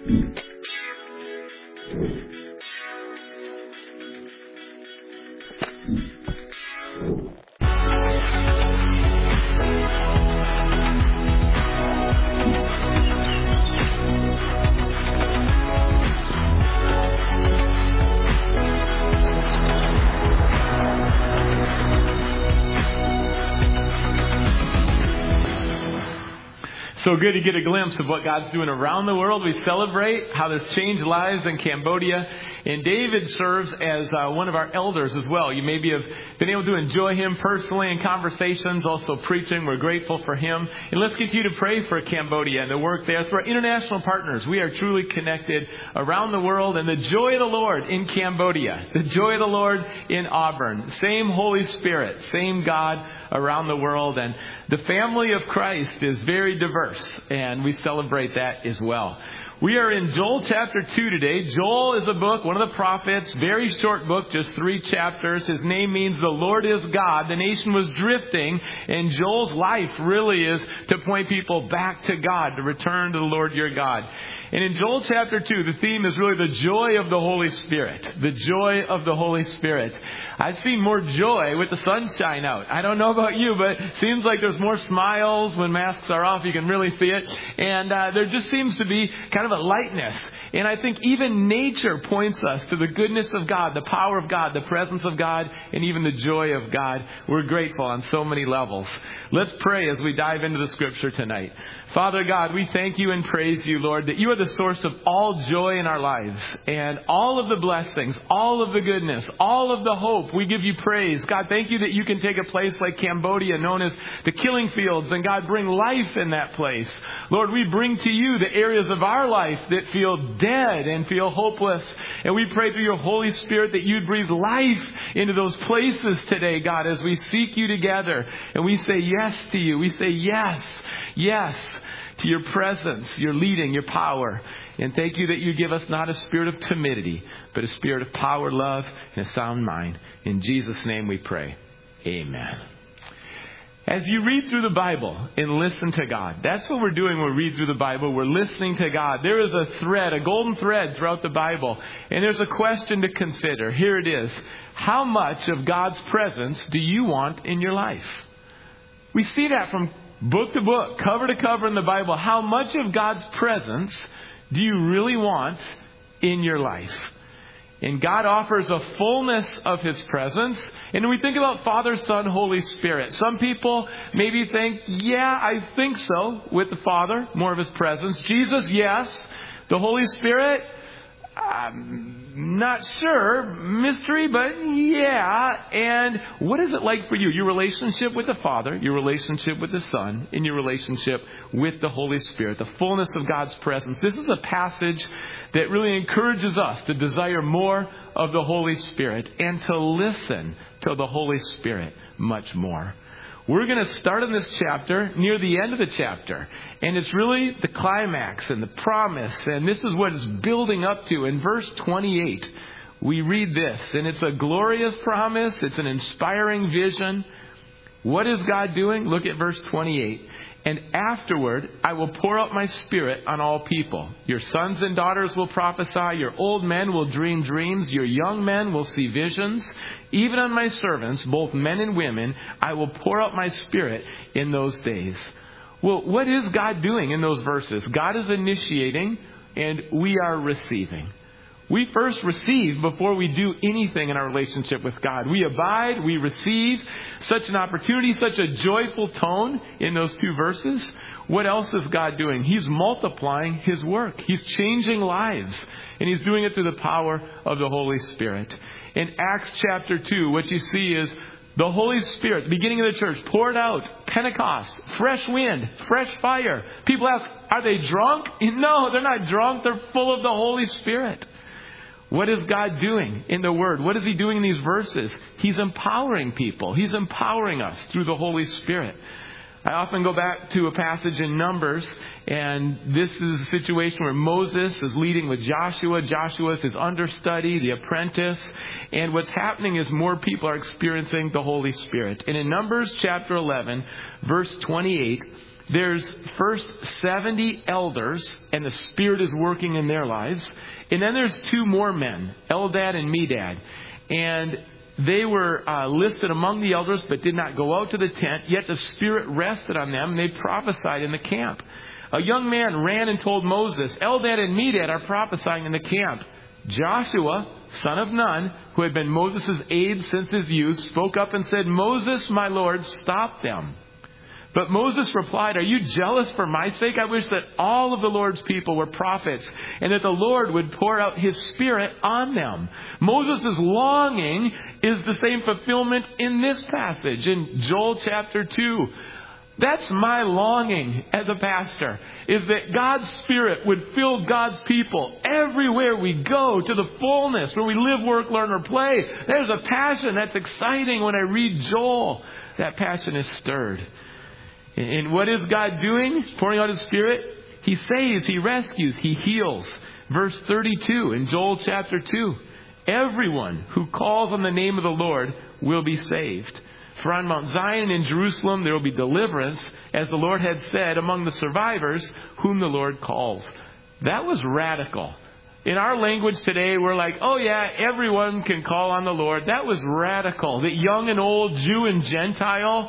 So good to get a glimpse of what God's doing around the world. We celebrate how this changed lives in Cambodia. And David serves as one of our elders as well. You maybe have been able to enjoy him personally in conversations, also preaching. We're grateful for him. And let's continue to pray for Cambodia and the work there. Through our international partners, we are truly connected around the world. And the joy of the Lord in Cambodia, the joy of the Lord in Auburn, same Holy Spirit, same God around the world. And the family of Christ is very diverse, and we celebrate that as well. We are in Joel chapter 2 today. Joel is a book, one of the prophets, very short book, just 3 chapters. His name means the Lord is God. The nation was drifting, and Joel's life really is to point people back to God, to return to the Lord your God. And in Joel chapter 2, the theme is really the joy of the Holy Spirit. The joy of the Holy Spirit. I've seen more joy with the sunshine out. I don't know about you, but it seems like there's more smiles when masks are off. You can really see it. And there just seems to be kind of a lightness. And I think even nature points us to the goodness of God, the power of God, the presence of God, and even the joy of God. We're grateful on so many levels. Let's pray as we dive into the scripture tonight. Father God, we thank you and praise you, Lord, that you are the source of all joy in our lives and all of the blessings, all of the goodness, all of the hope. We give you praise. God, thank you that you can take a place like Cambodia, known as the killing fields, and God, bring life in that place. Lord, we bring to you the areas of our life that feel dead and feel hopeless. And we pray through your Holy Spirit that you'd breathe life into those places today, God, as we seek you together. And we say yes to you. We say yes, yes to your presence, your leading, your power. And thank you that you give us not a spirit of timidity, but a spirit of power, love, and a sound mind. In Jesus' name we pray. Amen. As you read through the Bible and listen to God, that's what we're doing when we read through the Bible. We're listening to God. There is a thread, a golden thread throughout the Bible. And there's a question to consider. Here it is. How much of God's presence do you want in your life? We see that from book to book, cover to cover in the Bible. How much of God's presence do you really want in your life? And God offers a fullness of His presence. And when we think about Father, Son, Holy Spirit, some people maybe think, yeah, I think so, with the Father, more of His presence. Jesus, yes. The Holy Spirit, I'm not sure. Mystery, but yeah. And what is it like for you? Your relationship with the Father, your relationship with the Son, and your relationship with the Holy Spirit, the fullness of God's presence. This is a passage that really encourages us to desire more of the Holy Spirit and to listen to the Holy Spirit much more. We're going to start in this chapter near the end of the chapter. And it's really the climax and the promise. And this is what it's building up to. In verse 28, we read this. And it's a glorious promise. It's an inspiring vision. What is God doing? Look at verse 28. And afterward, I will pour out my Spirit on all people. Your sons and daughters will prophesy. Your old men will dream dreams. Your young men will see visions. Even on my servants, both men and women, I will pour out my Spirit in those days. Well, what is God doing in those verses? God is initiating and we are receiving. We first receive before we do anything in our relationship with God. We abide, we receive. Such an opportunity, such a joyful tone in those 2 verses. What else is God doing? He's multiplying His work. He's changing lives. And He's doing it through the power of the Holy Spirit. In Acts chapter 2, what you see is the Holy Spirit, the beginning of the church, poured out. Pentecost, fresh wind, fresh fire. People ask, are they drunk? No, they're not drunk. They're full of the Holy Spirit. What is God doing in the Word? What is He doing in these verses? He's empowering people. He's empowering us through the Holy Spirit. I often go back to a passage in Numbers, and this is a situation where Moses is leading with Joshua. Joshua is his understudy, the apprentice. And what's happening is more people are experiencing the Holy Spirit. And in Numbers chapter 11, verse 28, There's first 70 elders, and the Spirit is working in their lives. And then there's 2 more men, Eldad and Medad. And they were listed among the elders, but did not go out to the tent. Yet the Spirit rested on them, and they prophesied in the camp. A young man ran and told Moses, Eldad and Medad are prophesying in the camp. Joshua, son of Nun, who had been Moses' aide since his youth, spoke up and said, Moses, my Lord, stop them. But Moses replied, are you jealous for my sake? I wish that all of the Lord's people were prophets, and that the Lord would pour out His Spirit on them. Moses' longing is the same fulfillment in this passage, in Joel chapter 2. That's my longing as a pastor, is that God's Spirit would fill God's people everywhere we go, to the fullness, where we live, work, learn, or play. There's a passion that's exciting when I read Joel. That passion is stirred. And what is God doing? He's pouring out His Spirit. He saves, He rescues, He heals. Verse 32 in Joel chapter 2. Everyone who calls on the name of the Lord will be saved. For on Mount Zion and in Jerusalem there will be deliverance, as the Lord had said, among the survivors whom the Lord calls. That was radical. In our language today, we're like, oh yeah, everyone can call on the Lord. That was radical. That young and old, Jew and Gentile,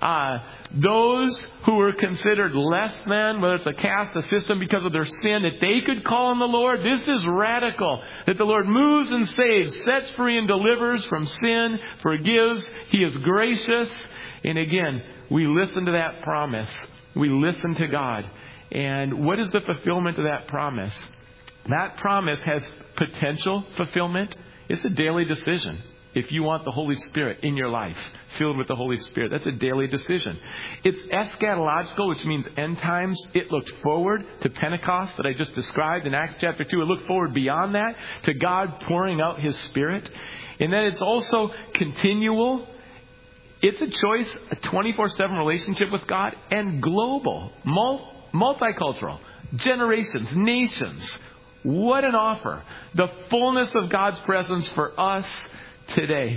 those who were considered less than, whether it's a caste, a system, because of their sin, that they could call on the Lord. This is radical. That the Lord moves and saves, sets free and delivers from sin, forgives. He is gracious. And again, we listen to that promise. We listen to God. And what is the fulfillment of that promise? That promise has potential fulfillment. It's a daily decision. If you want the Holy Spirit in your life, filled with the Holy Spirit, that's a daily decision. It's eschatological, which means end times. It looked forward to Pentecost that I just described in Acts chapter 2. It looked forward beyond that to God pouring out His Spirit. And then it's also continual. It's a choice, a 24/7 relationship with God, and global, multicultural, generations, nations. What an offer. The fullness of God's presence for us today.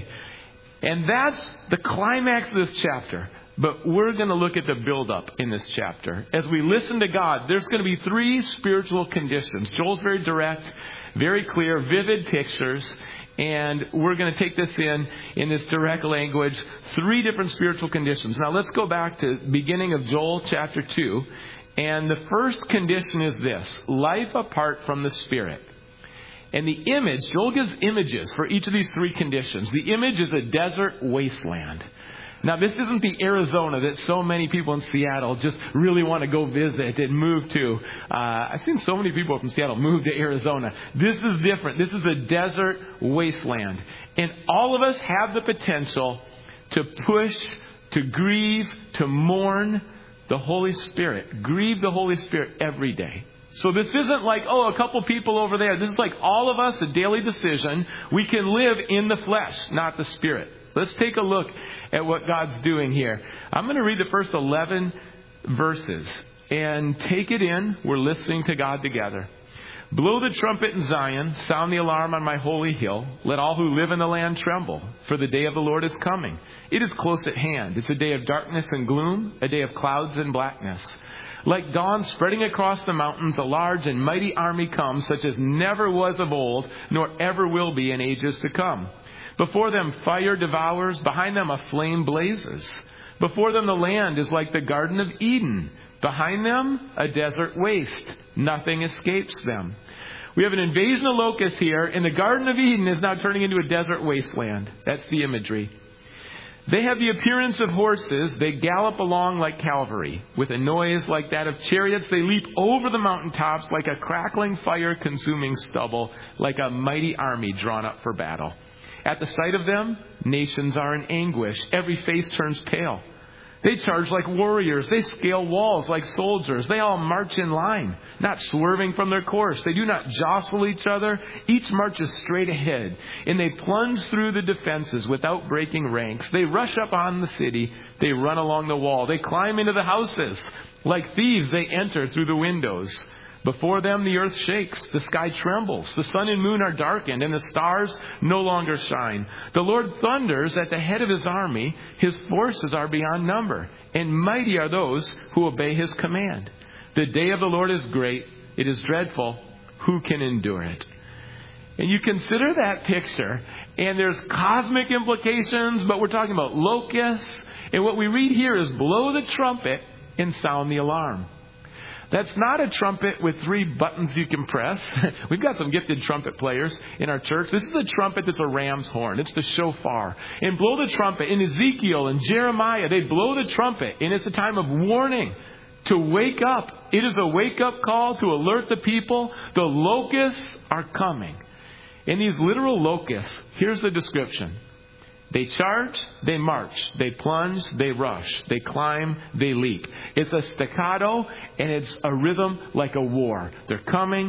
And that's the climax of this chapter. But we're going to look at the build-up in this chapter. As we listen to God, there's going to be 3 spiritual conditions. Joel's very direct, very clear, vivid pictures. And we're going to take this in this direct language. 3 different spiritual conditions. Now let's go back to the beginning of Joel chapter 2. And the first condition is this: life apart from the Spirit. And the image, Joel gives images for each of these 3 conditions. The image is a desert wasteland. Now, this isn't the Arizona that so many people in Seattle just really want to go visit and move to. I've seen so many people from Seattle move to Arizona. This is different. This is a desert wasteland. And all of us have the potential to push, to grieve, to mourn the Holy Spirit. Grieve the Holy Spirit every day. So this isn't like, a couple people over there. This is like all of us, a daily decision. We can live in the flesh, not the Spirit. Let's take a look at what God's doing here. I'm going to read the first 11 verses and take it in. We're listening to God together. Blow the trumpet in Zion, sound the alarm on my holy hill. Let all who live in the land tremble, for the day of the Lord is coming. It is close at hand. It's a day of darkness and gloom, a day of clouds and blackness. Like dawn spreading across the mountains, a large and mighty army comes, such as never was of old, nor ever will be in ages to come. Before them fire devours, behind them a flame blazes. Before them the land is like the Garden of Eden. Behind them a desert waste. Nothing escapes them. We have an invasion of locusts here, and the Garden of Eden is now turning into a desert wasteland. That's the imagery. They have the appearance of horses. They gallop along like cavalry. With a noise like that of chariots, they leap over the mountaintops like a crackling fire consuming stubble, like a mighty army drawn up for battle. At the sight of them, nations are in anguish. Every face turns pale. They charge like warriors. They scale walls like soldiers. They all march in line, not swerving from their course. They do not jostle each other. Each marches straight ahead, and they plunge through the defenses without breaking ranks. They rush up on the city. They run along the wall. They climb into the houses. Like thieves, they enter through the windows. Before them the earth shakes, the sky trembles, the sun and moon are darkened, and the stars no longer shine. The Lord thunders at the head of his army. His forces are beyond number, and mighty are those who obey his command. The day of the Lord is great. It is dreadful. Who can endure it? And you consider that picture, and there's cosmic implications, but we're talking about locusts. And what we read here is blow the trumpet and sound the alarm. That's not a trumpet with 3 buttons you can press. We've got some gifted trumpet players in our church. This is a trumpet that's a ram's horn. It's the shofar. And blow the trumpet. In Ezekiel and Jeremiah, they blow the trumpet. And it's a time of warning to wake up. It is a wake-up call to alert the people. The locusts are coming. And these literal locusts, here's the description. They charge, they march, they plunge, they rush, they climb, they leap. It's a staccato, and it's a rhythm like a war. They're coming.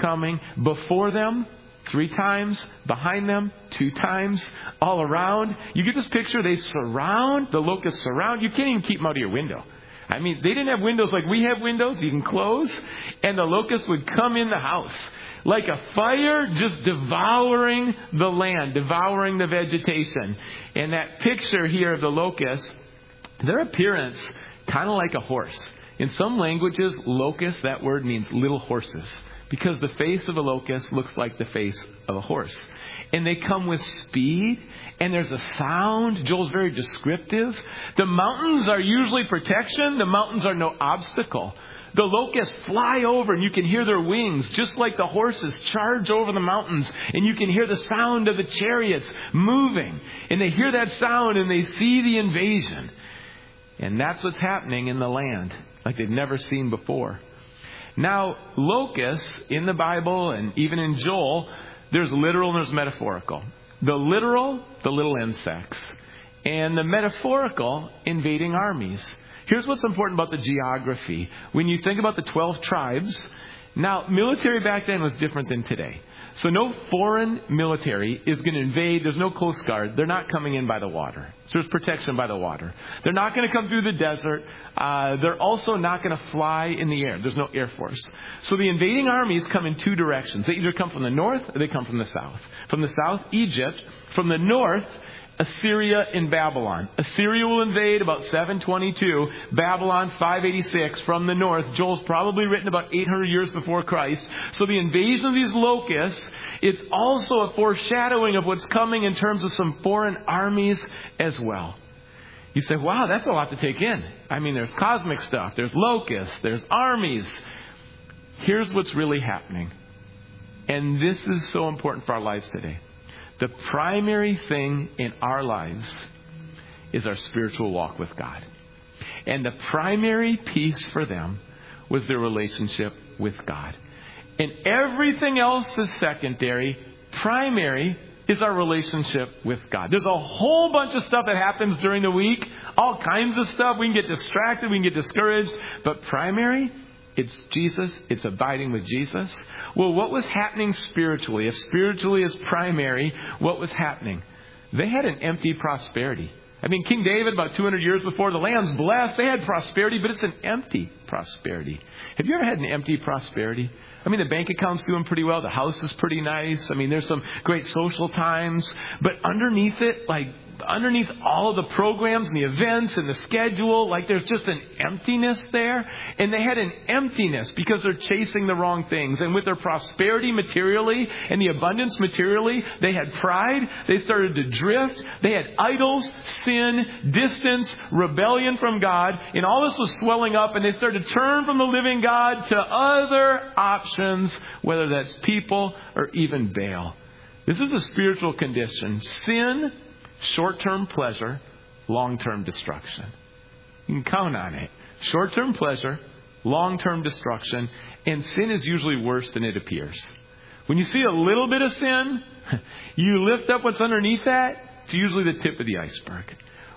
Before them, 3 times. Behind them, 2 times. All around. You get this picture, they surround, the locusts surround. You can't even keep them out of your window. I mean, they didn't have windows like we have windows. You can close, and the locusts would come in the house. Like a fire just devouring the land, devouring the vegetation. And that picture here of the locusts, their appearance kind of like a horse. In some languages, locust, that word means little horses. Because the face of a locust looks like the face of a horse. And they come with speed, and there's a sound. Joel's very descriptive. The mountains are usually protection. The mountains are no obstacle. The locusts fly over, and you can hear their wings, just like the horses charge over the mountains. And you can hear the sound of the chariots moving. And they hear that sound, and they see the invasion. And that's what's happening in the land, like they've never seen before. Now, locusts in the Bible, and even in Joel, there's literal and there's metaphorical. The literal, the little insects. And the metaphorical, invading armies. Here's what's important about the geography. When you think about the 12 tribes, now military back then was different than today. So no foreign military is going to invade. There's no Coast Guard. They're not coming in by the water. So there's protection by the water. They're not going to come through the desert. They're also not going to fly in the air. There's no Air Force. So the invading armies come in 2 directions. They either come from the north or they come from the south. From the south, Egypt. From the north, Assyria and Babylon. Assyria will invade about 722. Babylon 586 from the north. Joel's probably written about 800 years before Christ. So the invasion of these locusts, it's also a foreshadowing of what's coming in terms of some foreign armies as well. You say, wow, that's a lot to take in. I mean, there's cosmic stuff. There's locusts. There's armies. Here's what's really happening. And this is so important for our lives today. The primary thing in our lives is our spiritual walk with God. And the primary piece for them was their relationship with God. And everything else is secondary. Primary is our relationship with God. There's a whole bunch of stuff that happens during the week. All kinds of stuff. We can get distracted. We can get discouraged. But primary, it's Jesus. It's abiding with Jesus. Well, what was happening spiritually? If spiritually is primary, what was happening? They had an empty prosperity. I mean, King David, about 200 years before, the land's blessed. They had prosperity, but it's an empty prosperity. Have you ever had an empty prosperity? I mean, the bank account's doing pretty well. The house is pretty nice. I mean, there's some great social times. But underneath it, underneath all of the programs and the events and the schedule, there's just an emptiness there. And they had an emptiness because they're chasing the wrong things. And with their prosperity materially and the abundance materially, they had pride. They started to drift. They had idols, sin, distance, rebellion from God. And all this was swelling up, and they started to turn from the living God to other options, whether that's people or even Baal. This is a spiritual condition. Sin, short-term pleasure, long-term destruction. You can count on it. Short-term pleasure, long-term destruction. And sin is usually worse than it appears. When you see a little bit of sin, you lift up what's underneath that. It's usually the tip of the iceberg.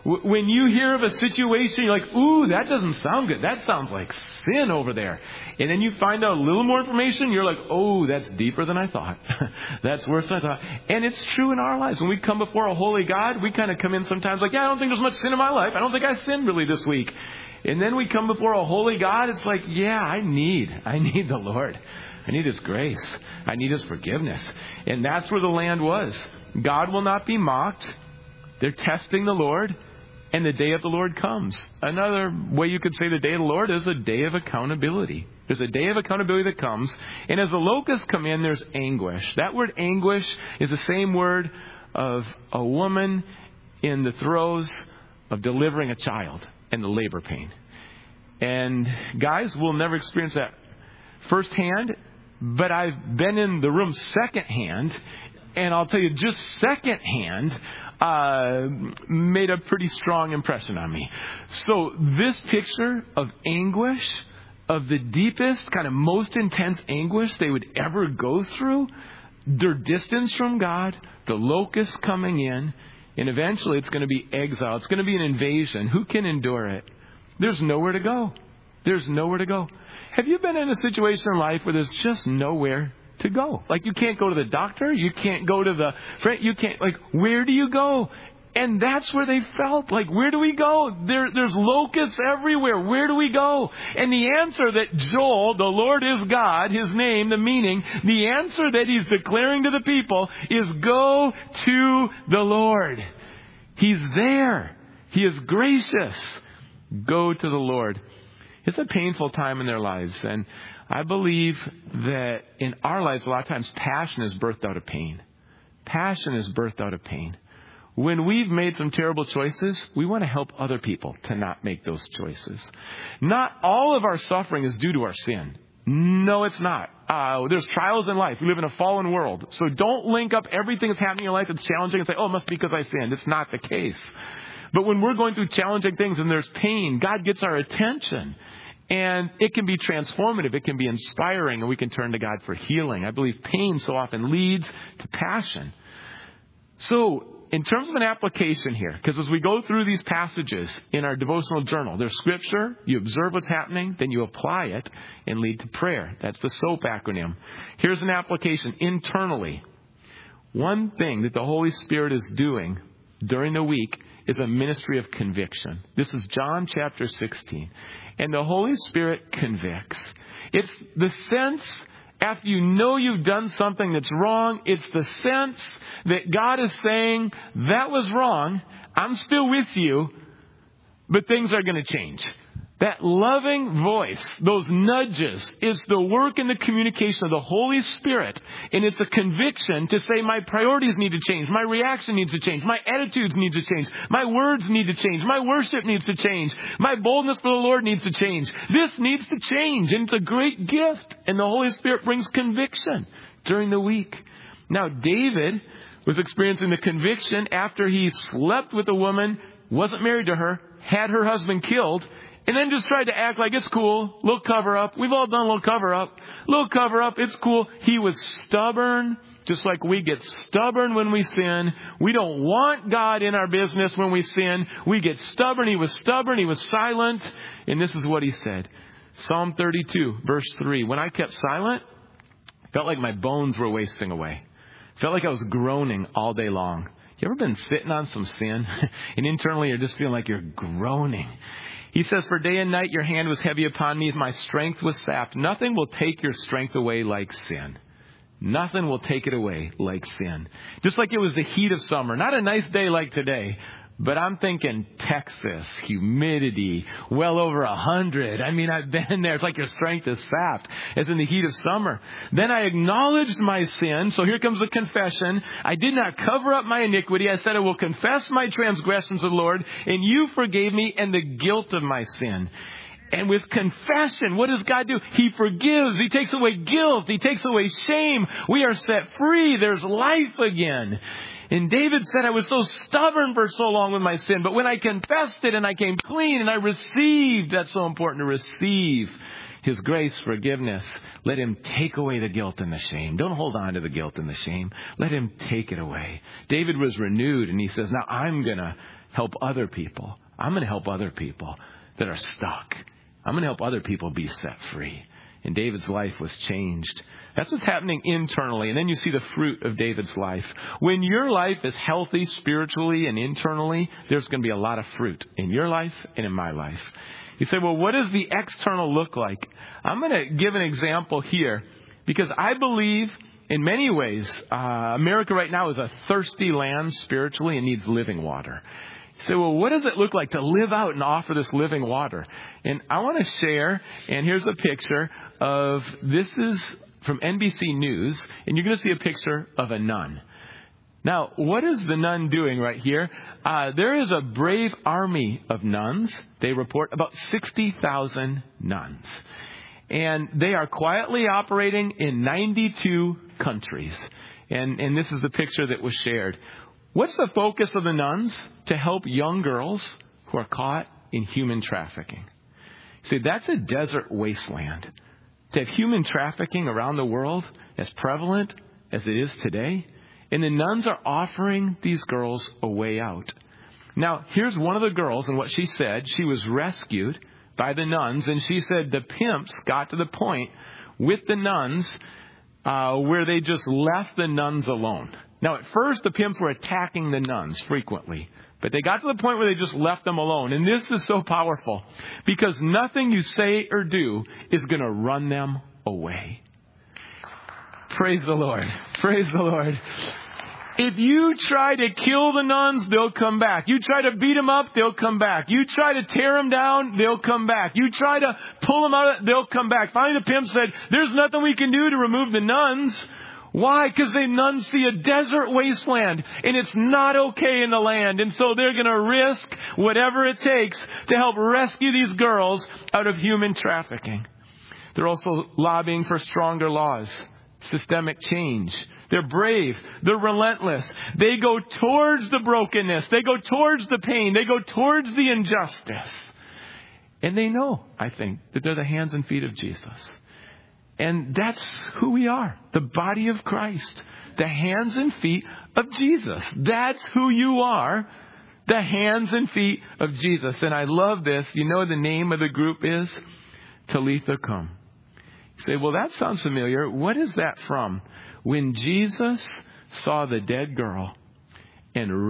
When you hear of a situation, you're like, ooh, that doesn't sound good. That sounds like sin over there. And then you find out a little more information. You're like, oh, that's deeper than I thought. That's worse than I thought. And it's true in our lives. When we come before a holy God, we kind of come in sometimes like, yeah, I don't think there's much sin in my life. I don't think I sinned really this week. And then we come before a holy God. It's like, yeah, I need the Lord. I need His grace. I need His forgiveness. And that's where the land was. God will not be mocked. They're testing the Lord. And the day of the Lord comes. Another way you could say the day of the Lord is a day of accountability. There's a day of accountability that comes. And as the locusts come in, there's anguish. That word anguish is the same word of a woman in the throes of delivering a child and the labor pain. And guys, we'll never experience that firsthand. But I've been in the room secondhand. And I'll tell you, just secondhand, made a pretty strong impression on me. So this picture of anguish, of the deepest, kind of most intense anguish they would ever go through, their distance from God, the locusts coming in, and eventually it's going to be exile. It's going to be an invasion. Who can endure it? There's nowhere to go. There's nowhere to go. Have you been in a situation in life where there's just nowhere to go? Like, you can't go to the doctor. You can't go to the friend. You can't, like, where do you go? And that's where they felt. Like, where do we go? There's locusts everywhere. Where do we go? And the answer that Joel, the Lord is God, His name, the meaning, the answer that He's declaring to the people is go to the Lord. He's there. He is gracious. Go to the Lord. It's a painful time in their lives. And I believe that in our lives, a lot of times, passion is birthed out of pain. Passion is birthed out of pain. When we've made some terrible choices, we want to help other people to not make those choices. Not all of our suffering is due to our sin. No, it's not. There's trials in life. We live in a fallen world. So don't link up everything that's happening in your life that's challenging and say, oh, it must be because I sinned. It's not the case. But when we're going through challenging things and there's pain, God gets our attention. And it can be transformative. It can be inspiring. And we can turn to God for healing. I believe pain so often leads to passion. So in terms of an application here, because as we go through these passages in our devotional journal, there's scripture, you observe what's happening, then you apply it and lead to prayer. That's the SOAP acronym. Here's an application internally. One thing that the Holy Spirit is doing during the week is a ministry of conviction. This is John chapter 16. And the Holy Spirit convicts. It's the sense, after you know you've done something that's wrong, it's the sense that God is saying, that was wrong, I'm still with you, but things are going to change. That loving voice, those nudges, is the work and the communication of the Holy Spirit. And it's a conviction to say my priorities need to change. My reaction needs to change. My attitudes need to change. My words need to change. My worship needs to change. My boldness for the Lord needs to change. This needs to change. And it's a great gift. And the Holy Spirit brings conviction during the week. Now, David was experiencing the conviction after he slept with a woman, wasn't married to her, had her husband killed, and then just tried to act like it's cool. Little cover up. We've all done a little cover up. Little cover up. It's cool. He was stubborn, just like we get stubborn when we sin. We don't want God in our business when we sin. We get stubborn. He was stubborn. He was silent. And this is what he said. Psalm 32, verse 3. When I kept silent, I felt like my bones were wasting away. Felt like I was groaning all day long. You ever been sitting on some sin and internally you're just feeling like you're groaning? He says, for day and night your hand was heavy upon me. My strength was sapped. Nothing will take your strength away like sin. Nothing will take it away like sin. Just like it was the heat of summer. Not a nice day like today. But I'm thinking Texas, humidity, well over 100. I mean, I've been there. It's like your strength is sapped as in the heat of summer. Then I acknowledged my sin. So here comes the confession. I did not cover up my iniquity. I said, I will confess my transgressions to the Lord, and you forgave me and the guilt of my sin. And with confession, what does God do? He forgives. He takes away guilt. He takes away shame. We are set free. There's life again. And David said, I was so stubborn for so long with my sin, but when I confessed it and I came clean and I received, that's so important to receive. His grace, forgiveness. Let Him take away the guilt and the shame. Don't hold on to the guilt and the shame. Let Him take it away. David was renewed, and he says, now I'm going to help other people. I'm going to help other people that are stuck. I'm going to help other people be set free. And David's life was changed. That's what's happening internally. And then you see the fruit of David's life. When your life is healthy spiritually and internally, there's going to be a lot of fruit in your life and in my life. You say, well, what does the external look like? I'm going to give an example here because I believe in many ways America right now is a thirsty land spiritually and needs living water. You say, well, what does it look like to live out and offer this living water? And I want to share, and here's a picture of, this is from NBC News, and you're going to see a picture of a nun. Now, what is the nun doing right here? There is a brave army of nuns. They report about 60,000 nuns. And they are quietly operating in 92 countries. And this is the picture that was shared. What's the focus of the nuns? To help young girls who are caught in human trafficking. See, that's a desert wasteland. To have human trafficking around the world as prevalent as it is today. And the nuns are offering these girls a way out. Now, here's one of the girls and what she said. She was rescued by the nuns. And she said the pimps got to the point with the nuns where they just left the nuns alone. Now, at first, the pimps were attacking the nuns frequently. But they got to the point where they just left them alone. And this is so powerful. Because nothing you say or do is going to run them away. Praise the Lord. Praise the Lord. If you try to kill the nuns, they'll come back. You try to beat them up, they'll come back. You try to tear them down, they'll come back. You try to pull them out, they'll come back. Finally, the pimp said, there's nothing we can do to remove the nuns. Why? Because the nuns see a desert wasteland and it's not okay in the land. And so they're going to risk whatever it takes to help rescue these girls out of human trafficking. They're also lobbying for stronger laws, systemic change. They're brave. They're relentless. They go towards the brokenness. They go towards the pain. They go towards the injustice. And they know, I think, that they're the hands and feet of Jesus. And that's who we are, the body of Christ, the hands and feet of Jesus. That's who you are, the hands and feet of Jesus. And I love this. You know the name of the group is Talitha Kum. You say, well, that sounds familiar. What is that from? When Jesus saw the dead girl and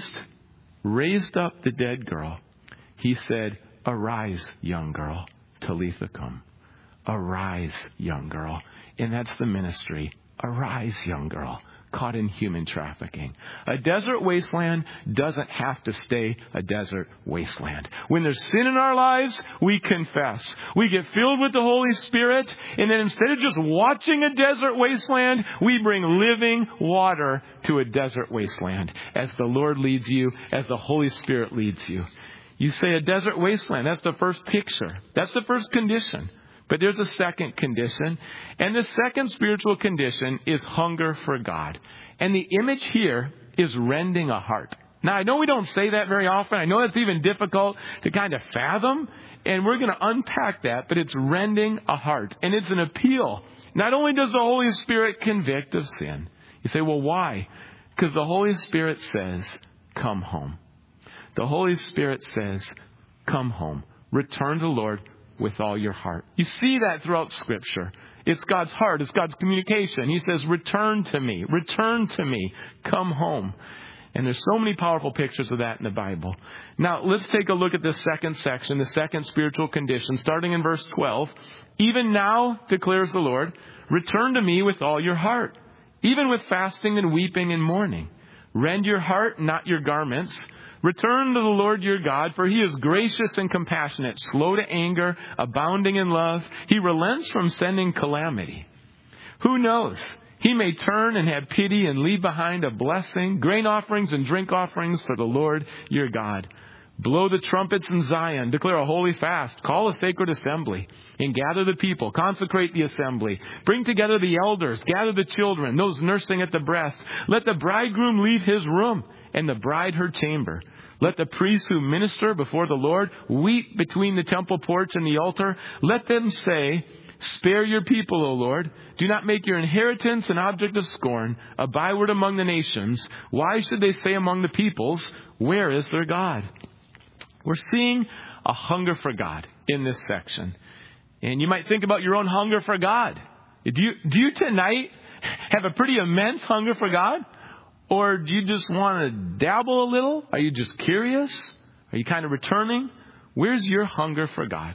raised up the dead girl, He said, arise, young girl, Talitha Kum. Arise, young girl. And that's the ministry. Arise, young girl, caught in human trafficking. A desert wasteland doesn't have to stay a desert wasteland. When there's sin in our lives, we confess. We get filled with the Holy Spirit, and then instead of just watching a desert wasteland, we bring living water to a desert wasteland as the Lord leads you, as the Holy Spirit leads you. You say a desert wasteland. That's the first picture. That's the first condition. But there's a second condition. And the second spiritual condition is hunger for God. And the image here is rending a heart. Now, I know we don't say that very often. I know it's even difficult to kind of fathom. And we're going to unpack that. But it's rending a heart. And it's an appeal. Not only does the Holy Spirit convict of sin. You say, well, why? Because the Holy Spirit says, come home. The Holy Spirit says, come home. Return to the Lord with all your heart. You see that throughout Scripture. It's God's heart. It's God's communication. He says, return to me. Return to me. Come home. And there's so many powerful pictures of that in the Bible. Now, let's take a look at this second section, the second spiritual condition, starting in verse 12. Even now, declares the Lord, return to me with all your heart, even with fasting and weeping and mourning. Rend your heart, not your garments. Return to the Lord your God, for He is gracious and compassionate, slow to anger, abounding in love. He relents from sending calamity. Who knows? He may turn and have pity and leave behind a blessing, grain offerings and drink offerings for the Lord your God. Blow the trumpets in Zion, declare a holy fast, call a sacred assembly, and gather the people, consecrate the assembly. Bring together the elders, gather the children, those nursing at the breast. Let the bridegroom leave his room, and the bride her chamber. Let the priests who minister before the Lord weep between the temple porch and the altar. Let them say, spare your people, O Lord. Do not make your inheritance an object of scorn, a byword among the nations. Why should they say among the peoples, where is their God? We're seeing a hunger for God in this section. And you might think about your own hunger for God. Do you tonight have a pretty immense hunger for God? Or do you just want to dabble a little? Are you just curious? Are you kind of returning? Where's your hunger for God?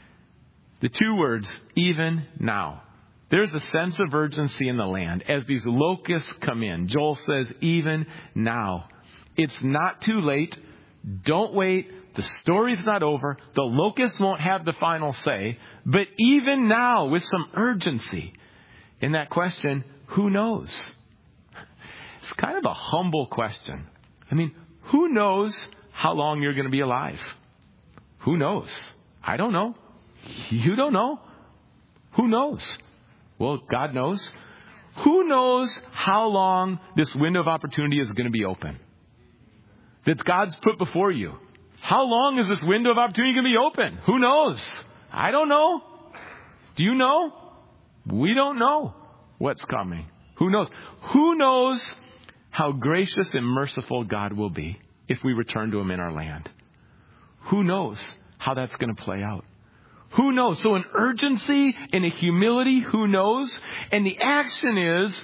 The two words, even now. There's a sense of urgency in the land as these locusts come in. Joel says, even now. It's not too late. Don't wait. The story's not over. The locusts won't have the final say. But even now, with some urgency in that question, who knows? It's kind of a humble question. I mean, who knows how long you're going to be alive? Who knows? I don't know. You don't know. Who knows? Well, God knows. Who knows how long this window of opportunity is going to be open? That God's put before you. How long is this window of opportunity going to be open? Who knows? I don't know. Do you know? We don't know what's coming. Who knows? Who knows how gracious and merciful God will be if we return to Him in our land? Who knows how that's going to play out? Who knows? So an urgency and a humility, who knows? And the action is,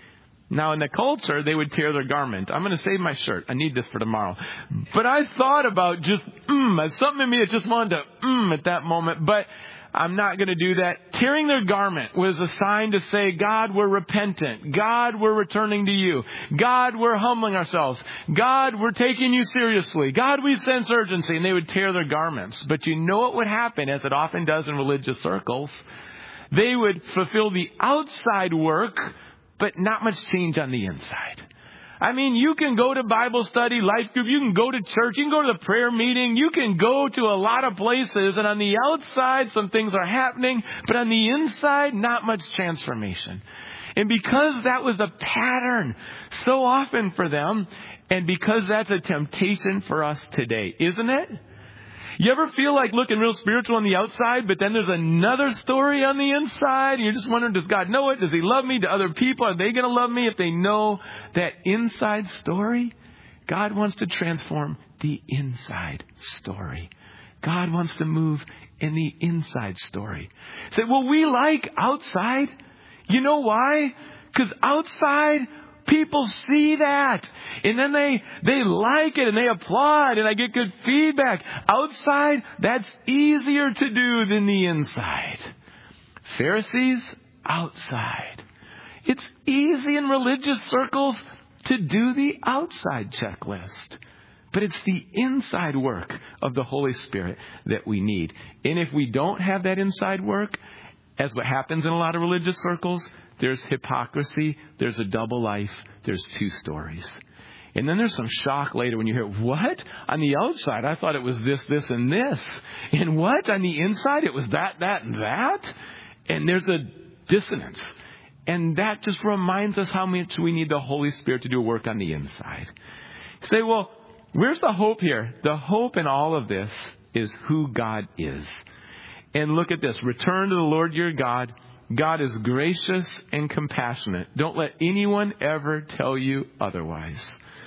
now in the culture, they would tear their garment. I'm going to save my shirt. I need this for tomorrow. But I thought about just, something in me that just wanted to, at that moment. But I'm not going to do that. Tearing their garment was a sign to say, God, we're repentant. God, we're returning to you. God, we're humbling ourselves. God, we're taking you seriously. God, we sense urgency. And they would tear their garments. But you know what would happen, as it often does in religious circles? They would fulfill the outside work, but not much change on the inside. I mean, you can go to Bible study, life group, you can go to church, you can go to the prayer meeting, you can go to a lot of places, and on the outside some things are happening, but on the inside, not much transformation. And because that was the pattern so often for them, and because that's a temptation for us today, isn't it? You ever feel like looking real spiritual on the outside, but then there's another story on the inside? And you're just wondering, does God know it? Does He love me? Do other people, are they going to love me if they know that inside story? God wants to transform the inside story. God wants to move in the inside story. Say, well, we like outside. You know why? Because outside, people see that, and then they like it, and they applaud, and I get good feedback. Outside, that's easier to do than the inside. Pharisees, outside. It's easy in religious circles to do the outside checklist. But it's the inside work of the Holy Spirit that we need. And if we don't have that inside work, as what happens in a lot of religious circles, there's hypocrisy, there's a double life, there's two stories. And then there's some shock later when you hear, what? On the outside, I thought it was this, this, and this. And what? On the inside, it was that, and that? And there's a dissonance. And that just reminds us how much we need the Holy Spirit to do work on the inside. You say, well, where's the hope here? The hope in all of this is who God is. And look at this. Return to the Lord your God. God is gracious and compassionate. Don't let anyone ever tell you otherwise.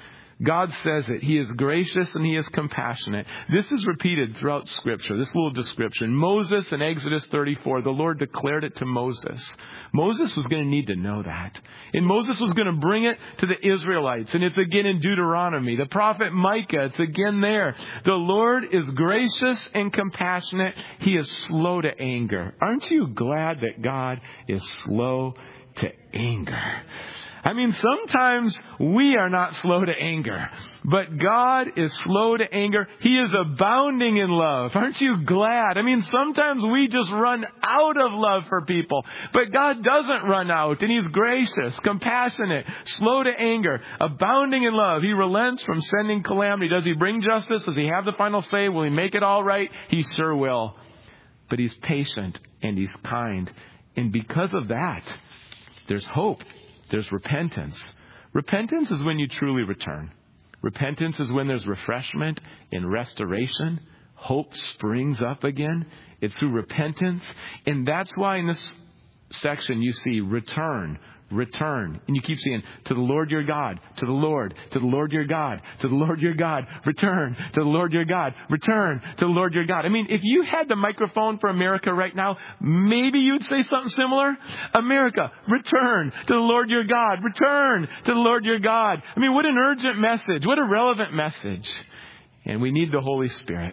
God says it. He is gracious and He is compassionate. This is repeated throughout Scripture, this little description. Moses in Exodus 34, the Lord declared it to Moses. Moses was going to need to know that. And Moses was going to bring it to the Israelites. And it's again in Deuteronomy. The prophet Micah, it's again there. The Lord is gracious and compassionate. He is slow to anger. Aren't you glad that God is slow to anger? I mean, sometimes we are not slow to anger, but God is slow to anger. He is abounding in love. Aren't you glad? I mean, sometimes we just run out of love for people, but God doesn't run out, and He's gracious, compassionate, slow to anger, abounding in love. He relents from sending calamity. Does He bring justice? Does He have the final say? Will He make it all right? He sure will. But He's patient and He's kind. And because of that, there's hope. There's repentance. Repentance is when you truly return. Repentance is when there's refreshment and restoration. Hope springs up again. It's through repentance. And that's why in this section you see return. Return. And you keep saying, to the Lord your God, to the Lord your God, to the Lord your God, return, to the Lord your God, return, to the Lord your God. I mean, if you had the microphone for America right now, maybe you'd say something similar. America, return to the Lord your God, return to the Lord your God. I mean, what an urgent message, what a relevant message. And we need the Holy Spirit.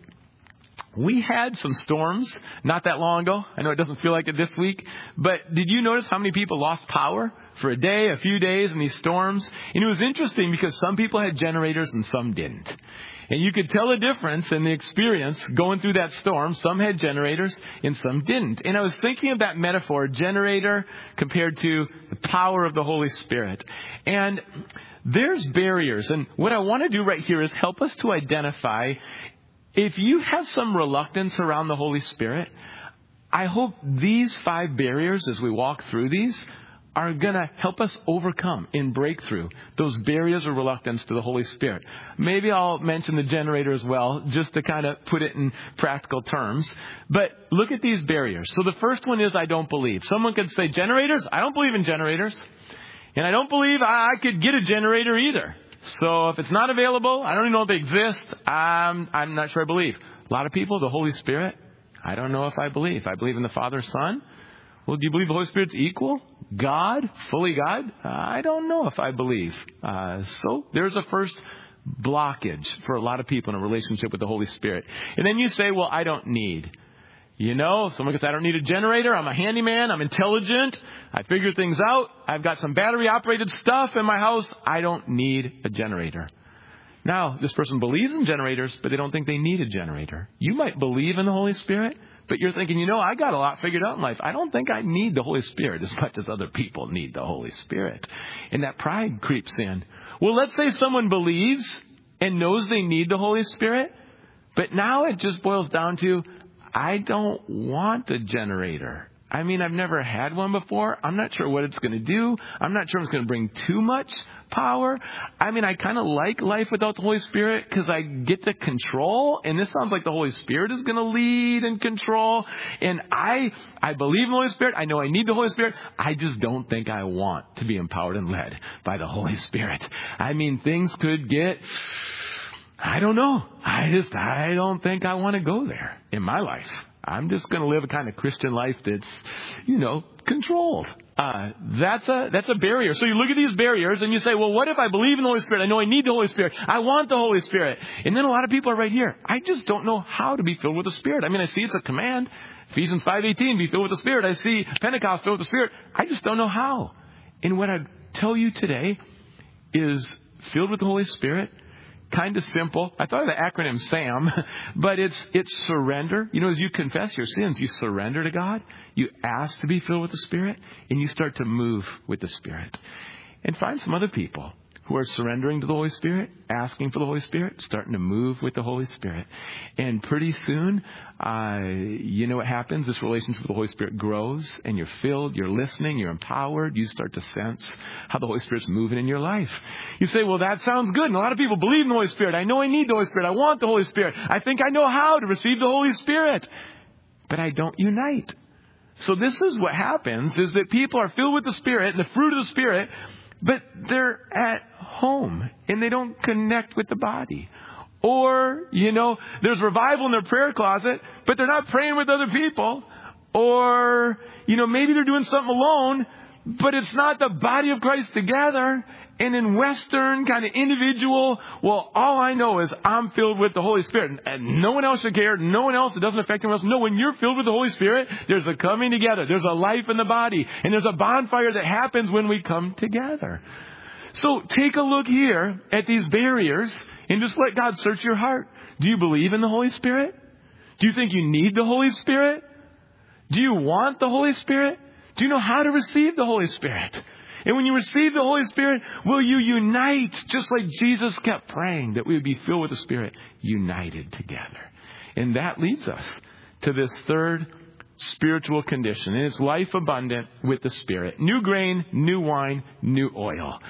We had some storms not that long ago. I know it doesn't feel like it this week, but did you notice how many people lost power for a day, a few days in these storms? And it was interesting because some people had generators and some didn't. And you could tell a difference in the experience going through that storm. Some had generators and some didn't. And I was thinking of that metaphor, generator compared to the power of the Holy Spirit. And there's barriers. And what I want to do right here is help us to identify if you have some reluctance around the Holy Spirit. I hope these 5 barriers as we walk through these are going to help us overcome and break through those barriers of reluctance to the Holy Spirit. Maybe I'll mention the generator as well, just to kind of put it in practical terms. But look at these barriers. So the first one is I don't believe. Someone could say, generators? I don't believe in generators. And I don't believe I could get a generator either. So if it's not available, I don't even know if they exist. I'm not sure I believe. A lot of people, the Holy Spirit, I don't know if I believe. I believe in the Father, Son. Well, do you believe the Holy Spirit's equal? God, fully God? I don't know if I believe. So there's a first blockage for a lot of people in a relationship with the Holy Spirit. And then you say, well, I don't need. You know, someone could say, I don't need a generator. I'm a handyman. I'm intelligent. I figure things out. I've got some battery-operated stuff in my house. I don't need a generator. Now, this person believes in generators, but they don't think they need a generator. You might believe in the Holy Spirit, but you're thinking, you know, I got a lot figured out in life. I don't think I need the Holy Spirit as much as other people need the Holy Spirit. And that pride creeps in. Well, let's say someone believes and knows they need the Holy Spirit, but now it just boils down to, I don't want a generator. I mean, I've never had one before. I'm not sure what it's going to do. I'm not sure if it's going to bring too much power. I mean, I kind of like life without the Holy Spirit because I get to control. And this sounds like the Holy Spirit is going to lead and control. And I believe in the Holy Spirit. I know I need the Holy Spirit. I just don't think I want to be empowered and led by the Holy Spirit. I mean, things could get... I don't know. I don't think I want to go there in my life. I'm just going to live a kind of Christian life that's, controlled. That's a barrier. So you look at these barriers and you say, well, what if I believe in the Holy Spirit? I know I need the Holy Spirit. I want the Holy Spirit. And then a lot of people are right here. I just don't know how to be filled with the Spirit. I mean, I see it's a command. Ephesians 5:18, be filled with the Spirit. I see Pentecost filled with the Spirit. I just don't know how. And what I tell you today is filled with the Holy Spirit. Kind of simple. I thought of the acronym SAM, but it's surrender. As you confess your sins, you surrender to God. You ask to be filled with the Spirit, and you start to move with the Spirit. And find some other people who are surrendering to the Holy Spirit, asking for the Holy Spirit, starting to move with the Holy Spirit. And pretty soon, you know what happens? This relationship with the Holy Spirit grows, and you're filled, you're listening, you're empowered. You start to sense how the Holy Spirit's moving in your life. You say, well, that sounds good. And a lot of people believe in the Holy Spirit. I know I need the Holy Spirit. I want the Holy Spirit. I think I know how to receive the Holy Spirit. But I don't unite. So this is what happens, is that people are filled with the Spirit and the fruit of the Spirit, but they're at home and they don't connect with the body. Or, there's revival in their prayer closet, but they're not praying with other people. Or, maybe they're doing something alone, but it's not the body of Christ together. And in Western kind of individual, well, all I know is I'm filled with the Holy Spirit. And no one else should care. No one else. It doesn't affect anyone else. No, when you're filled with the Holy Spirit, there's a coming together. There's a life in the body. And there's a bonfire that happens when we come together. So take a look here at these barriers and just let God search your heart. Do you believe in the Holy Spirit? Do you think you need the Holy Spirit? Do you want the Holy Spirit? Do you know how to receive the Holy Spirit? And when you receive the Holy Spirit, will you unite, just like Jesus kept praying, that we would be filled with the Spirit, united together. And that leads us to this third spiritual condition. And it's life abundant with the Spirit. New grain, new wine, new oil.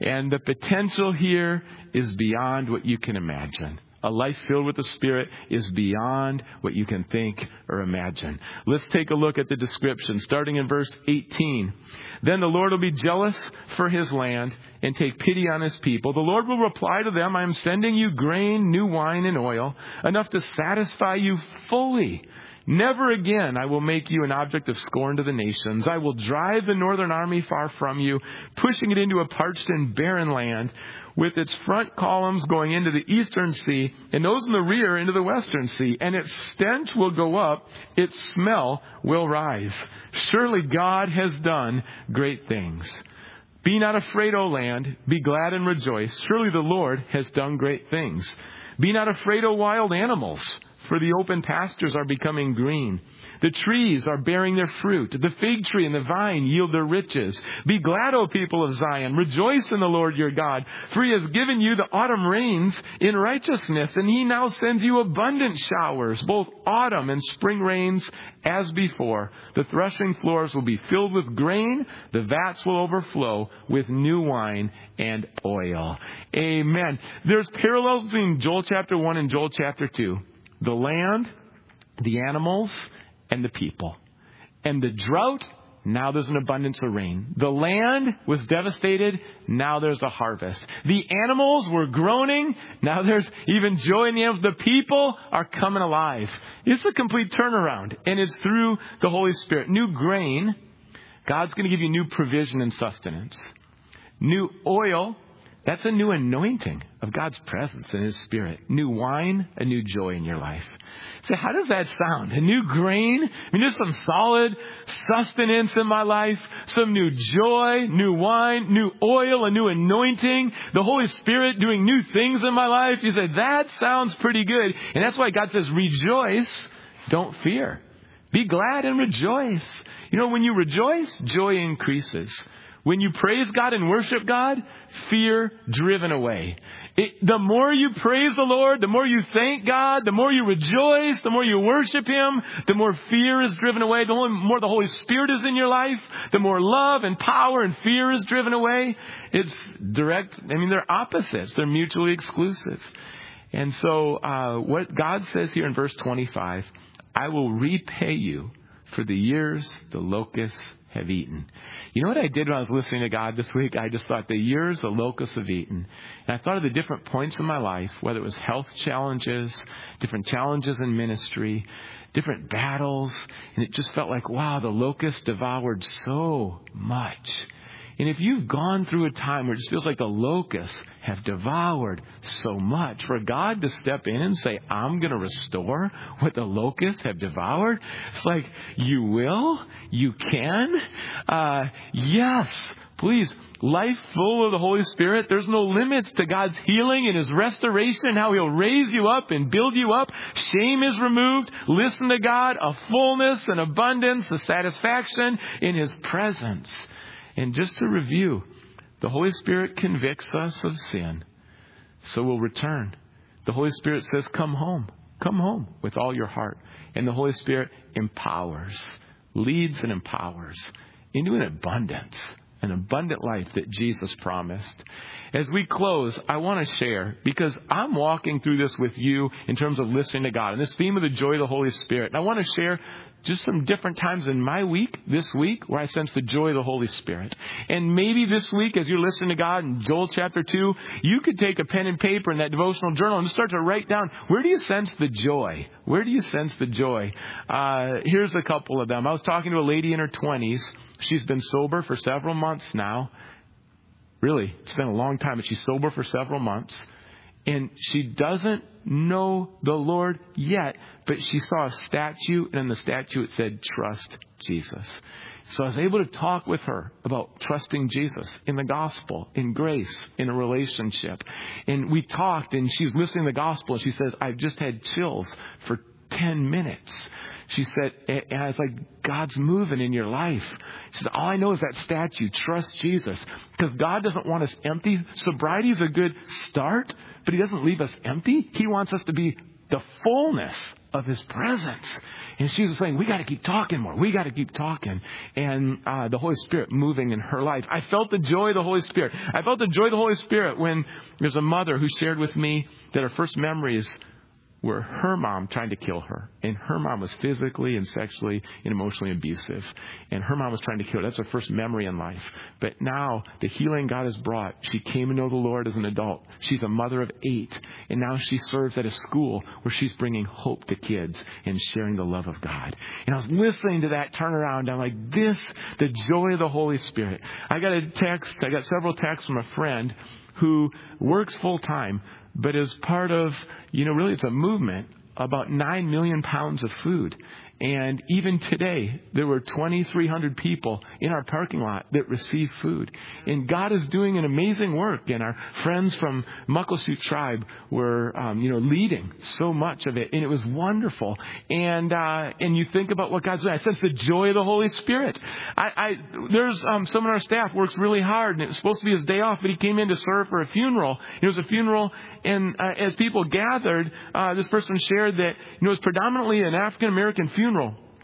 And the potential here is beyond what you can imagine. A life filled with the Spirit is beyond what you can think or imagine. Let's take a look at the description, starting in verse 18. Then the Lord will be jealous for his land and take pity on his people. The Lord will reply to them, I am sending you grain, new wine, and oil, enough to satisfy you fully. Never again I will make you an object of scorn to the nations. I will drive the northern army far from you, pushing it into a parched and barren land, with its front columns going into the eastern sea, and those in the rear into the western sea. And its stench will go up, its smell will rise. Surely God has done great things. Be not afraid, O land. Be glad and rejoice. Surely the Lord has done great things. Be not afraid, O wild animals, for the open pastures are becoming green. The trees are bearing their fruit. The fig tree and the vine yield their riches. Be glad, O people of Zion. Rejoice in the Lord your God, for he has given you the autumn rains in righteousness, and he now sends you abundant showers, both autumn and spring rains as before. The threshing floors will be filled with grain. The vats will overflow with new wine and oil. Amen. There's parallels between Joel chapter 1 and Joel chapter 2. The land, the animals, and the people. And the drought, now there's an abundance of rain. The land was devastated, now there's a harvest. The animals were groaning, now there's even joy in the animals. The people are coming alive. It's a complete turnaround, and it's through the Holy Spirit. New grain, God's going to give you new provision and sustenance. New oil, that's a new anointing of God's presence and his Spirit. New wine, a new joy in your life. So how does that sound? A new grain? I mean, there's some solid sustenance in my life, some new joy, new wine, new oil, a new anointing, the Holy Spirit doing new things in my life. You say, that sounds pretty good. And that's why God says, rejoice, don't fear. Be glad and rejoice. You know, when you rejoice, joy increases. When you praise God and worship God, fear driven away. The more you praise the Lord, the more you thank God, the more you rejoice, the more you worship him, the more fear is driven away, the more the Holy Spirit is in your life, the more love and power and fear is driven away. It's direct. I mean, they're opposites. They're mutually exclusive. And so what God says here in verse 25, I will repay you for the years the locusts have eaten. You know what I did when I was listening to God this week? I just thought the years the locusts have eaten. And I thought of the different points in my life, whether it was health challenges, different challenges in ministry, different battles. And it just felt like, wow, the locusts devoured so much. And if you've gone through a time where it just feels like the locusts have devoured so much, for God to step in and say, I'm going to restore what the locusts have devoured, it's like, you will? You can? Yes. Please, life full of the Holy Spirit. There's no limits to God's healing and his restoration, how he'll raise you up and build you up. Shame is removed. Listen to God, a fullness, an abundance, a satisfaction in his presence. And just to review, the Holy Spirit convicts us of sin, so we'll return. The Holy Spirit says, come home with all your heart. And the Holy Spirit empowers, leads and empowers into an abundant life that Jesus promised. As we close, I want to share, because I'm walking through this with you in terms of listening to God, and this theme of the joy of the Holy Spirit. And I want to share just some different times in my week, this week, where I sense the joy of the Holy Spirit. And maybe this week, as you're listening to God in Joel chapter 2, you could take a pen and paper in that devotional journal and start to write down, where do you sense the joy? Where do you sense the joy? Here's a couple of them. I was talking to a lady in her 20s. She's been sober for several months now. Really, it's been a long time, but she's sober for several months. And she doesn't know the Lord yet, but she saw a statue, and in the statue it said, trust Jesus. So I was able to talk with her about trusting Jesus in the gospel, in grace, in a relationship. And we talked, and she's listening to the gospel, and she says, I've just had chills for 10 minutes. She said, and I was like, God's moving in your life. She said, all I know is that statue, trust Jesus. Because God doesn't want us empty. Sobriety is a good start, but he doesn't leave us empty. He wants us to be the fullness of His presence. And she was saying, we got to keep talking more. We got to keep talking. And the Holy Spirit moving in her life. I felt the joy of the Holy Spirit. I felt the joy of the Holy Spirit when there's a mother who shared with me that her first memories were her mom trying to kill her. And her mom was physically and sexually and emotionally abusive. And her mom was trying to kill her. That's her first memory in life. But now, the healing God has brought, she came to know the Lord as an adult. She's a mother of 8. And now she serves at a school where she's bringing hope to kids and sharing the love of God. And I was listening to that turnaround. I'm like, the joy of the Holy Spirit. I got several texts from a friend who works full time, but is part of, really it's a movement about 9 million pounds of food. And even today, there were 2,300 people in our parking lot that received food. And God is doing an amazing work. And our friends from Muckleshoot Tribe were, leading so much of it. And it was wonderful. And you think about what God's doing. I sense the joy of the Holy Spirit. There's someone on our staff works really hard, and it was supposed to be his day off, but he came in to serve for a funeral. It was a funeral, and as people gathered, this person shared that it was predominantly an African American funeral.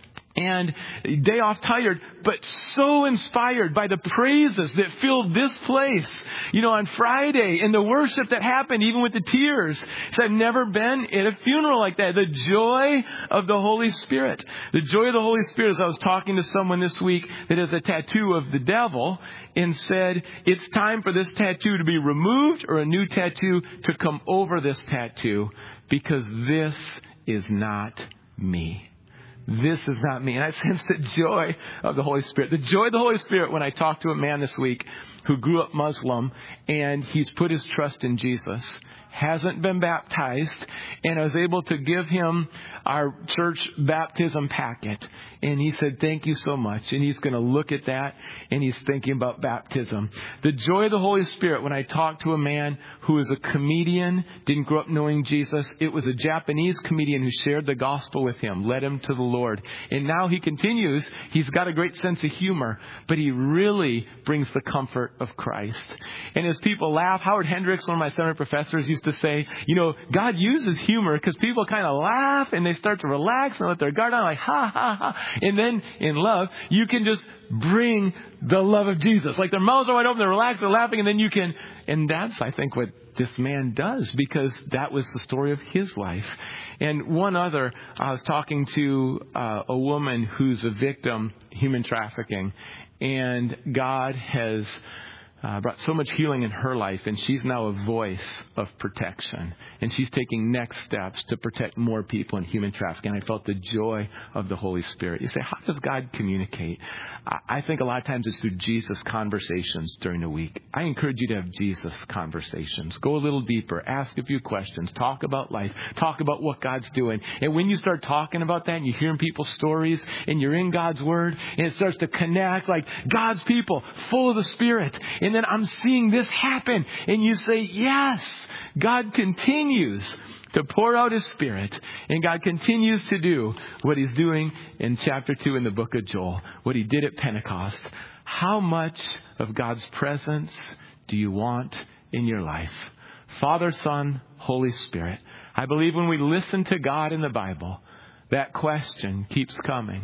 And day off tired, but so inspired by the praises that filled this place, on Friday, and the worship that happened, even with the tears. So I've never been at a funeral like that. The joy of the Holy Spirit. The joy of the Holy Spirit. As I was talking to someone this week that has a tattoo of the devil and said, it's time for this tattoo to be removed or a new tattoo to come over this tattoo, because this is not me. This is not me. And I sense the joy of the Holy Spirit. The joy of the Holy Spirit when I talked to a man this week who grew up Muslim, and he's put his trust in Jesus, hasn't been baptized, and I was able to give him our church baptism packet. And he said, thank you so much. And he's going to look at that, and he's thinking about baptism. The joy of the Holy Spirit when I talked to a man who is a comedian, didn't grow up knowing Jesus. It was a Japanese comedian who shared the gospel with him, led him to the Lord. And now he continues. He's got a great sense of humor, but he really brings the comfort of Christ. And as people laugh, Howard Hendricks, one of my seminary professors, used to say, God uses humor because people kind of laugh and they start to relax and let their guard down, like, ha, ha, ha. And then in love, you can just bring the love of Jesus. Like their mouths are wide open, they're relaxed, they're laughing, and then you can, and that's, I think, what this man does, because that was the story of his life. And one other, I was talking to a woman who's a victim of human trafficking, and God has brought so much healing in her life, and she's now a voice of protection. And she's taking next steps to protect more people in human trafficking. I felt the joy of the Holy Spirit. You say, how does God communicate? I think a lot of times it's through Jesus conversations during the week. I encourage you to have Jesus conversations. Go a little deeper. Ask a few questions. Talk about life. Talk about what God's doing. And when you start talking about that and you're hearing people's stories and you're in God's Word and it starts to connect, like God's people full of the Spirit. And then I'm seeing this happen. And you say, yes, God continues to pour out His Spirit. And God continues to do what He's doing in chapter 2 in the book of Joel. What He did at Pentecost. How much of God's presence do you want in your life? Father, Son, Holy Spirit. I believe when we listen to God in the Bible, that question keeps coming.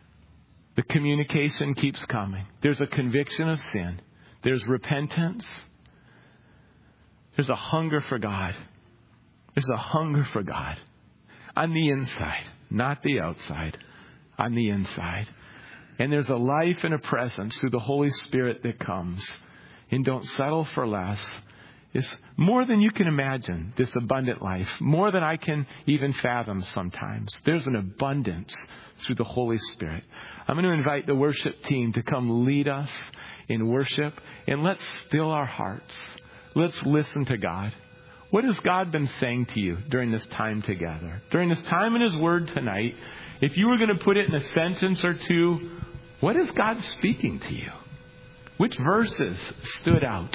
The communication keeps coming. There's a conviction of sin. There's repentance. There's a hunger for God. There's a hunger for God on the inside, not the outside, on the inside. And there's a life and a presence through the Holy Spirit that comes. And don't settle for less. It's more than you can imagine, this abundant life, more than I can even fathom sometimes. There's an abundance through the Holy Spirit. I'm going to invite the worship team to come lead us in worship, and let's still our hearts. Let's listen to God. What has God been saying to you during this time together? During this time in His Word tonight, if you were going to put it in a sentence or two, what is God speaking to you? Which verses stood out?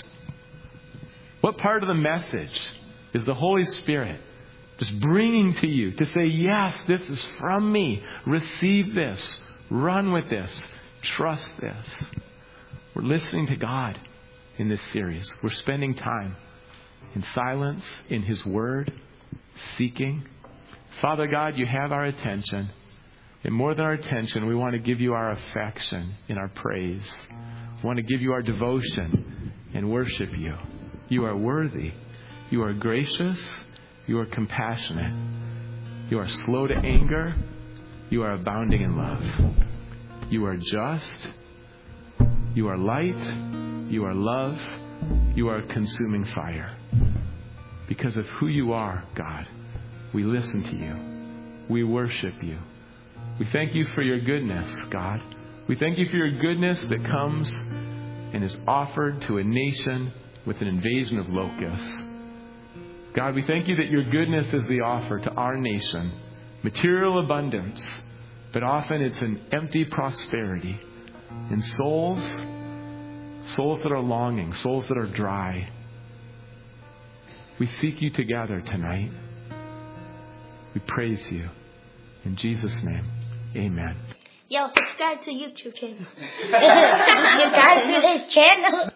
What part of the message is the Holy Spirit just bringing to you to say, yes, this is from me. Receive this. Run with this. Trust this. We're listening to God in this series. We're spending time in silence, in His Word, seeking. Father God, you have our attention. And more than our attention, we want to give you our affection in our praise. We want to give you our devotion and worship you. You are worthy. You are gracious. You are compassionate. You are slow to anger. You are abounding in love. You are just. You are light. You are love. You are consuming fire. Because of who you are, God, we listen to you. We worship you. We thank you for your goodness, God. We thank you for your goodness that comes and is offered to a nation with an invasion of locusts. God, we thank you that your goodness is the offer to our nation. Material abundance, but often it's an empty prosperity. And souls that are longing, souls that are dry. We seek you together tonight. We praise you. In Jesus' name, amen. Yo, subscribe to YouTube channel. You guys do this channel.